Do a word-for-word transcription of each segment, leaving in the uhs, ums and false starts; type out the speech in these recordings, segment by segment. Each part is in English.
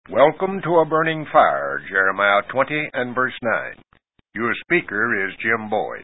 Welcome to a burning fire, Jeremiah twenty and verse nine. Your speaker is Jim Boyd.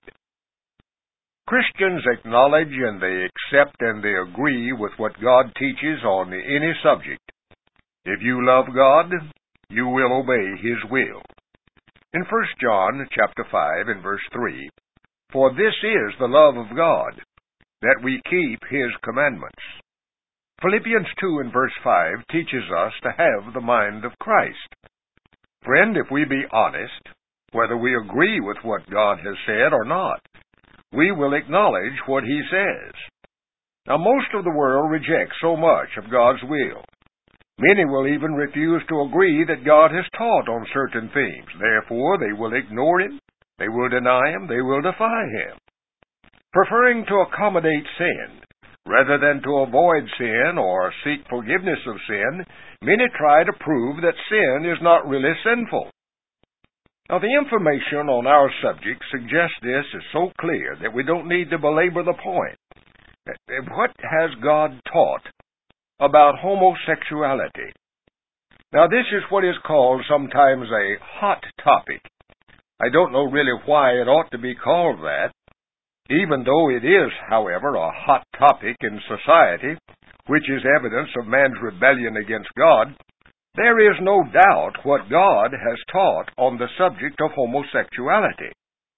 Christians acknowledge and they accept and they agree with what God teaches on any subject. If you love God, you will obey His will. In First John chapter five and verse three, "For this is the love of God, that we keep His commandments." Philippians two and verse five teaches us to have the mind of Christ. Friend, if we be honest, whether we agree with what God has said or not, we will acknowledge what He says. Now, most of the world rejects so much of God's will. Many will even refuse to agree that God has taught on certain things. Therefore, they will ignore Him, they will deny Him, they will defy Him. Preferring to accommodate sin, rather than to avoid sin or seek forgiveness of sin, many try to prove that sin is not really sinful. Now, the information on our subject suggests this is so clear that we don't need to belabor the point. What has God taught about homosexuality? Now, this is what is called sometimes a hot topic. I don't know really why it ought to be called that. Even though it is, however, a hot topic in society, which is evidence of man's rebellion against God, there is no doubt what God has taught on the subject of homosexuality.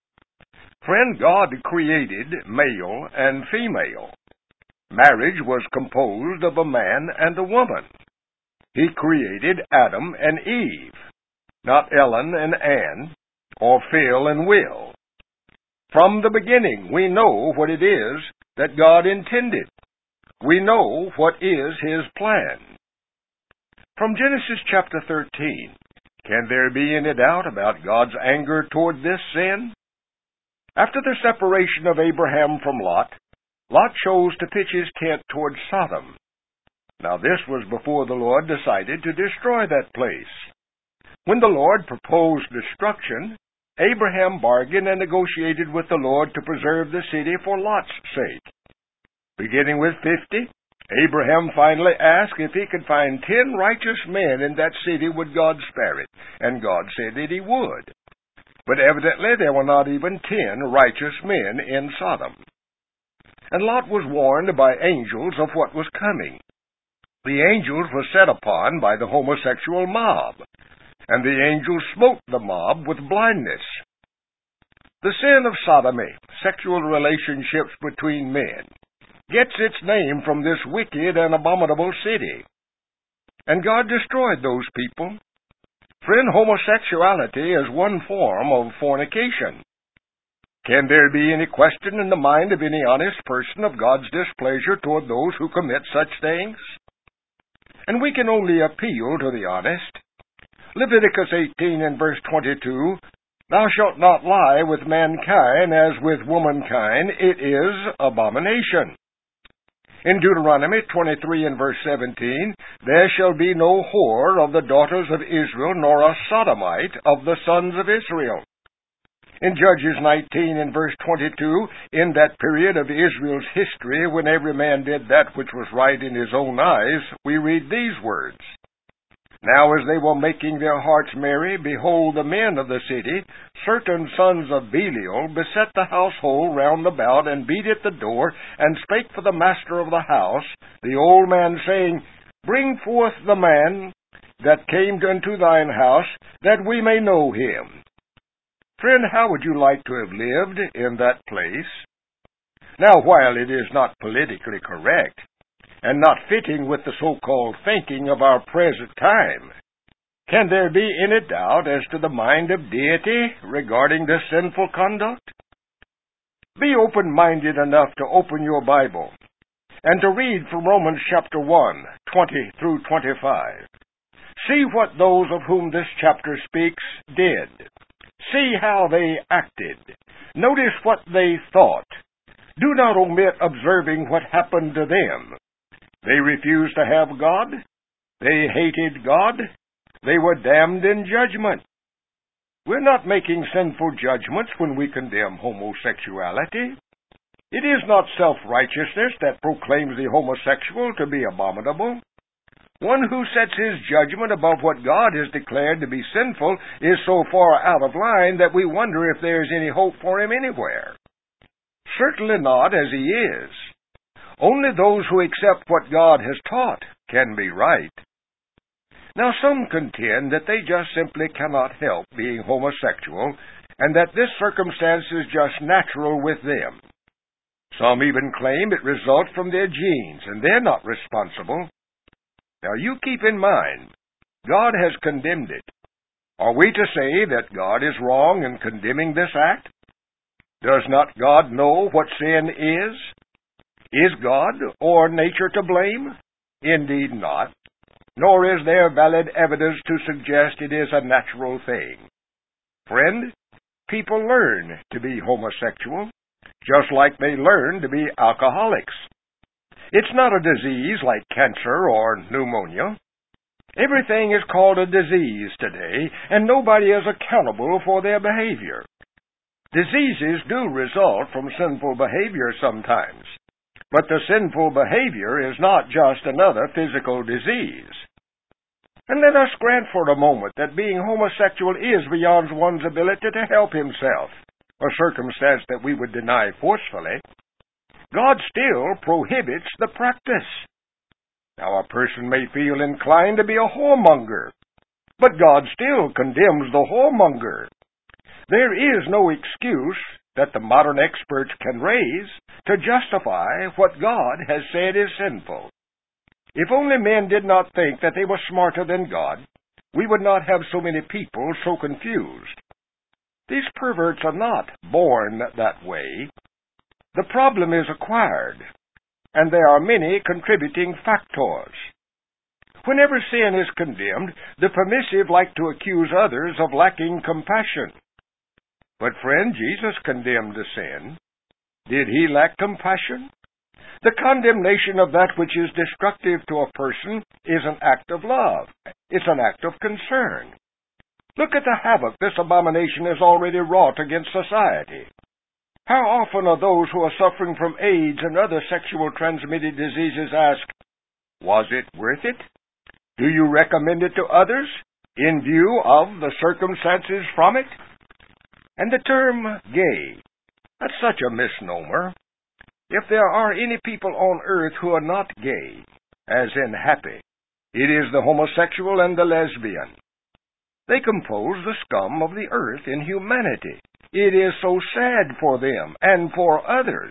Friend, God created male and female. Marriage was composed of a man and a woman. He created Adam and Eve, not Ellen and Ann, or Phil and Will. From the beginning, we know what it is that God intended. We know what is His plan. From Genesis chapter thirteen, can there be any doubt about God's anger toward this sin? After the separation of Abraham from Lot, Lot chose to pitch his tent toward Sodom. Now this was before the Lord decided to destroy that place. When the Lord proposed destruction, Abraham bargained and negotiated with the Lord to preserve the city for Lot's sake. Beginning with fifty, Abraham finally asked if he could find ten righteous men in that city, would God spare it? And God said that He would. But evidently there were not even ten righteous men in Sodom. And Lot was warned by angels of what was coming. The angels were set upon by the homosexual mob, and the angels smote the mob with blindness. The sin of sodomy, sexual relationships between men, gets its name from this wicked and abominable city. And God destroyed those people. Friend, homosexuality is one form of fornication. Can there be any question in the mind of any honest person of God's displeasure toward those who commit such things? And we can only appeal to the honest. Leviticus eighteen and verse twenty-two, "Thou shalt not lie with mankind as with womankind, it is abomination." In Deuteronomy twenty-three and verse seventeen, "There shall be no whore of the daughters of Israel, nor a sodomite of the sons of Israel." In Judges nineteen and verse twenty-two, in that period of Israel's history when every man did that which was right in his own eyes, we read these words, "Now as they were making their hearts merry, behold, the men of the city, certain sons of Belial, beset the household round about, and beat at the door, and spake for the master of the house, the old man, saying, Bring forth the man that came unto thine house, that we may know him." Friend, how would you like to have lived in that place? Now, while it is not politically correct, and not fitting with the so-called thinking of our present time, can there be any doubt as to the mind of deity regarding this sinful conduct? Be open-minded enough to open your Bible and to read from Romans chapter one, twenty through twenty-five. See what those of whom this chapter speaks did. See how they acted. Notice what they thought. Do not omit observing what happened to them. They refused to have God. They hated God. They were damned in judgment. We're not making sinful judgments when we condemn homosexuality. It is not self-righteousness that proclaims the homosexual to be abominable. One who sets his judgment above what God has declared to be sinful is so far out of line that we wonder if there is any hope for him anywhere. Certainly not as he is. Only those who accept what God has taught can be right. Now some contend that they just simply cannot help being homosexual, and that this circumstance is just natural with them. Some even claim it results from their genes, and they're not responsible. Now you keep in mind, God has condemned it. Are we to say that God is wrong in condemning this act? Does not God know what sin is? Is God or nature to blame? Indeed not. Nor is there valid evidence to suggest it is a natural thing. Friend, people learn to be homosexual, just like they learn to be alcoholics. It's not a disease like cancer or pneumonia. Everything is called a disease today, and nobody is accountable for their behavior. Diseases do result from sinful behavior sometimes, but the sinful behavior is not just another physical disease. And let us grant for a moment that being homosexual is beyond one's ability to help himself, a circumstance that we would deny forcefully. God still prohibits the practice. Now, a person may feel inclined to be a whoremonger, but God still condemns the whoremonger. There is no excuse that the modern experts can raise to justify what God has said is sinful. If only men did not think that they were smarter than God, we would not have so many people so confused. These perverts are not born that way. The problem is acquired, and there are many contributing factors. Whenever sin is condemned, the permissive like to accuse others of lacking compassion. But friend, Jesus condemned the sin. Did he lack compassion? The condemnation of that which is destructive to a person is an act of love. It's an act of concern. Look at the havoc this abomination has already wrought against society. How often are those who are suffering from AIDS and other sexual transmitted diseases asked, was it worth it? Do you recommend it to others in view of the circumstances from it? And the term gay, that's such a misnomer. If there are any people on earth who are not gay, as in happy, it is the homosexual and the lesbian. They compose the scum of the earth in humanity. It is so sad for them and for others.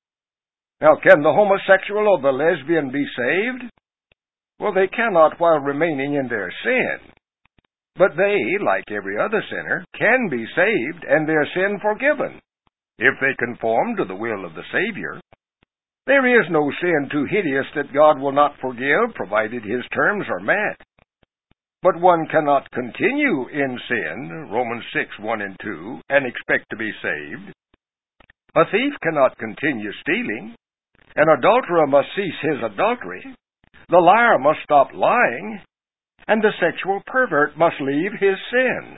Now, can the homosexual or the lesbian be saved? Well, they cannot while remaining in their sin. But they, like every other sinner, can be saved and their sin forgiven, if they conform to the will of the Savior. There is no sin too hideous that God will not forgive, provided his terms are met. But one cannot continue in sin, Romans six, one and two, and expect to be saved. A thief cannot continue stealing. An adulterer must cease his adultery. The liar must stop lying. And the sexual pervert must leave his sin.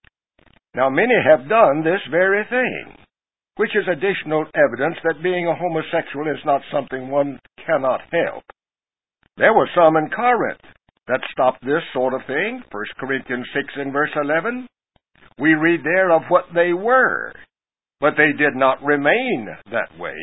Now many have done this very thing, which is additional evidence that being a homosexual is not something one cannot help. There were some in Corinth that stopped this sort of thing, First Corinthians six and verse eleven. We read there of what they were, but they did not remain that way.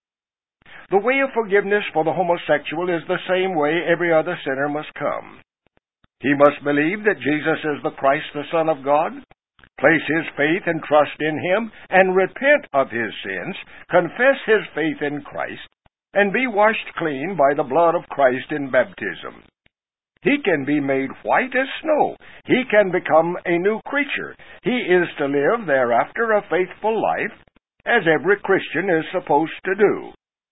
The way of forgiveness for the homosexual is the same way every other sinner must come. He must believe that Jesus is the Christ, the Son of God, place his faith and trust in him, and repent of his sins, confess his faith in Christ, and be washed clean by the blood of Christ in baptism. He can be made white as snow. He can become a new creature. He is to live thereafter a faithful life, as every Christian is supposed to do.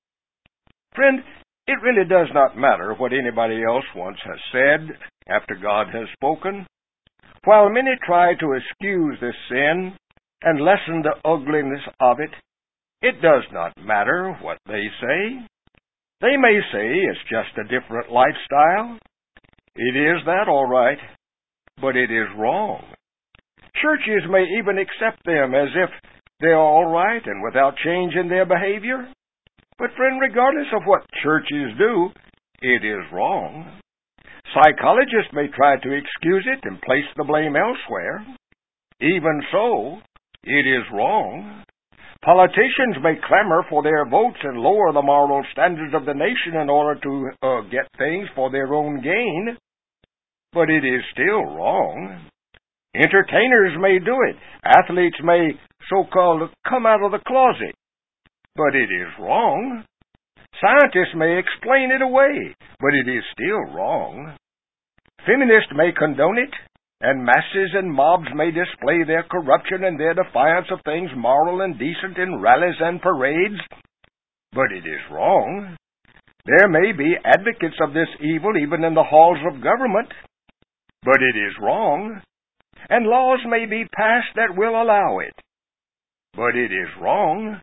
Friend, it really does not matter what anybody else once has said after God has spoken. While many try to excuse this sin and lessen the ugliness of it, it does not matter what they say. They may say it's just a different lifestyle. It is that, all right, but it is wrong. Churches may even accept them as if they are all right and without change in their behavior. But friend, regardless of what churches do, it is wrong. Psychologists may try to excuse it and place the blame elsewhere. Even so, it is wrong. Politicians may clamor for their votes and lower the moral standards of the nation in order to uh, get things for their own gain, but it is still wrong. Entertainers may do it. Athletes may, so-called, come out of the closet, but it is wrong. Scientists may explain it away, but it is still wrong. Feminists may condone it, and masses and mobs may display their corruption and their defiance of things moral and decent in rallies and parades, but it is wrong. There may be advocates of this evil even in the halls of government, but it is wrong. And laws may be passed that will allow it, but it is wrong.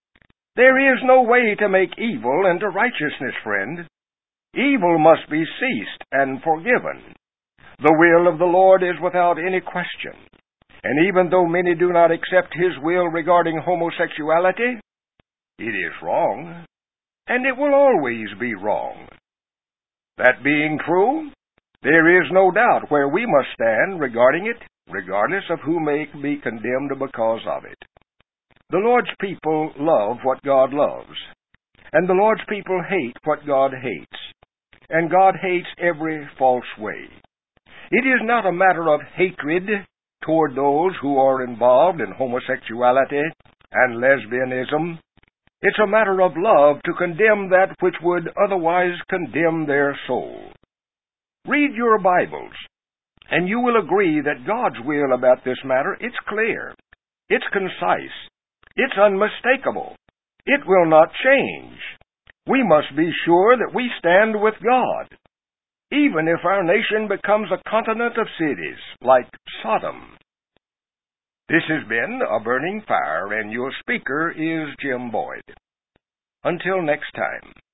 There is no way to make evil into righteousness, friend. Evil must be ceased and forgiven. The will of the Lord is without any question, and even though many do not accept His will regarding homosexuality, it is wrong, and it will always be wrong. That being true, there is no doubt where we must stand regarding it, regardless of who may be condemned because of it. The Lord's people love what God loves, and the Lord's people hate what God hates, and God hates every false way. It is not a matter of hatred toward those who are involved in homosexuality and lesbianism. It's a matter of love to condemn that which would otherwise condemn their soul. Read your Bibles, and you will agree that God's will about this matter, it's clear, it's concise, it's unmistakable. It will not change. We must be sure that we stand with God, even if our nation becomes a continent of cities like Sodom. This has been A Burning Fire, and your speaker is Jim Boyd. Until next time.